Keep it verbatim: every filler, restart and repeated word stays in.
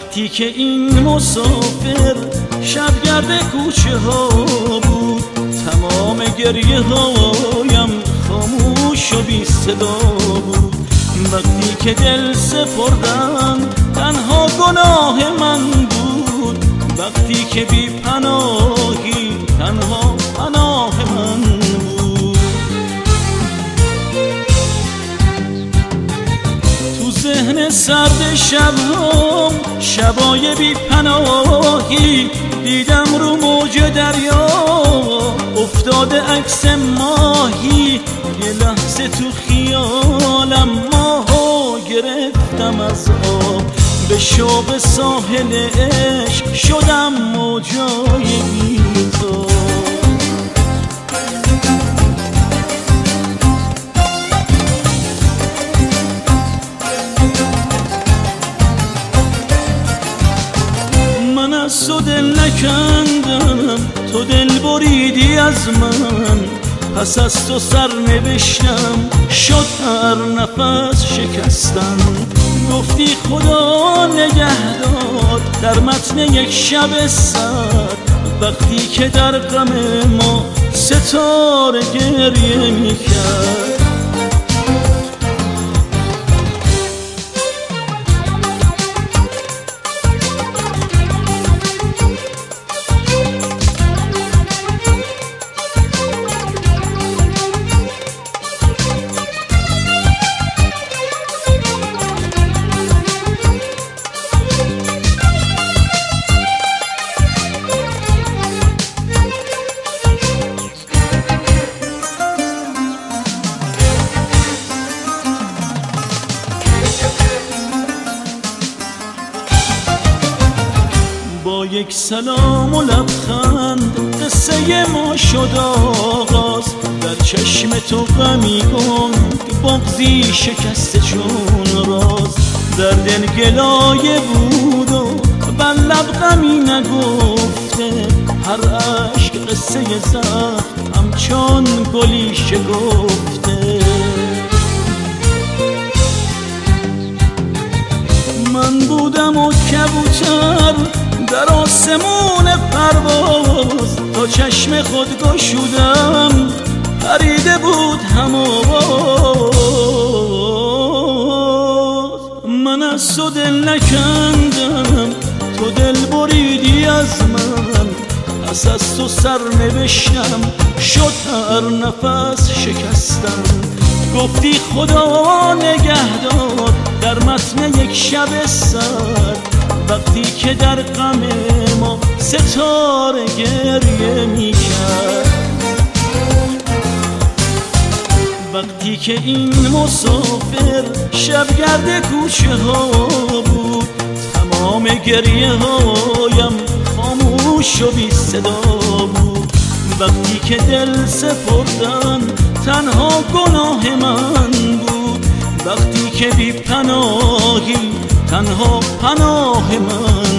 وقتی که این مسافر شبگرد کوچه ها بود، تمام گریه هایم خاموش و بی صدا بود. وقتی که دل سپردن تنها گناه من بود، وقتی که بی پناهی تنها پناه من بود. تو ذهن سرد شبام شبای بی پناهی دیدم رو موج دریا افتاده عکس ماهی. یه لحظه تو خیالم ماهو گرفتم از آب، به شوق ساحل عشق شدم موجای بی‌تاب. من از تو دل نکندم، تو دل بریدی از من. پس از تو سر نوشتم شد هر نفس شکستن. گفتی خدا نگهدار در متن یک شب سرد، وقتی که در غم ما ستاره گریه میکرد. با یک سلام و لبخند قصه ما شد آغاز. در چشم تو غمی گنگ بغضی شکسته چون راز. در دل گلایه بود و بر لب غمی نگفته، هر عشق قصه زخم همچون گلی شکفته. من بودم و کبوتر در آسمون پرواز، تا چشم خود گشودم پریده بود هم آواز. من از تو دل نکندم، تو دل بریدی از من. پس از تو سر نوشتم شد هر نفس شکستن. گفتی خدا نگهدار در متن یک شب سرد، وقتی که در غم ما ستاره گریه میکرد. وقتی که این مسافر شبگرد کوچه ها بود، تمام گریه هایم خاموش و بی صدا بود. وقتی که دل سپردن تنها گناه من بود، وقتی که بی پناهی تنها پناه من